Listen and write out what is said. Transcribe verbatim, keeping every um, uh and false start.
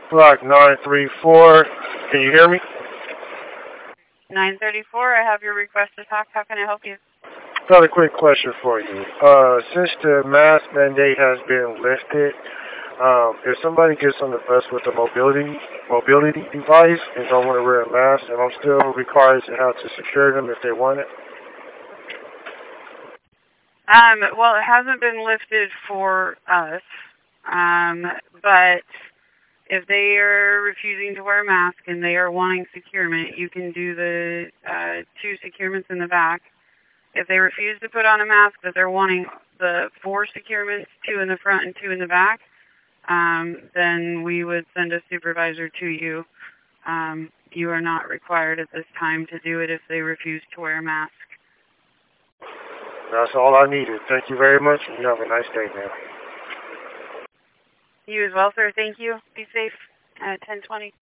Block nine three four. Can you hear me? nine thirty-four, I have your request to talk. How can I help you? Got a quick question for you. Uh, since the mask mandate has been lifted, um, if somebody gets on the bus with a mobility mobility device and don't want to wear a mask, and I'm still required to have to secure them if they want it? Um, well, it hasn't been lifted for us, um, but if they are refusing to wear a mask and they are wanting securement, you can do the uh, two securements in the back. If they refuse to put on a mask, but they're wanting the four securements, two in the front and two in the back, um, then we would send a supervisor to you. Um, you are not required at this time to do it if they refuse to wear a mask. That's all I needed. Thank you very much, and you have a nice day, man. You as well, sir. Thank you. Be safe. Uh, ten twenty.